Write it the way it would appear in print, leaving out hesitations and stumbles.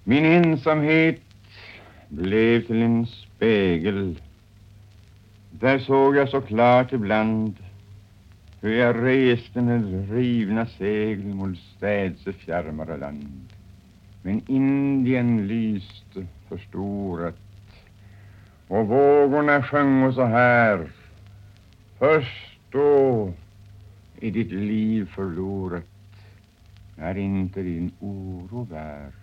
Min ensamhet blev till en spegel. Där såg jag så klart ibland hur jag reste med rivna segel mot städse fjärmare land. Men Indien lyste förstorat och vågorna sjöng så här: först då är ditt liv förlorat, när inte din oro bär.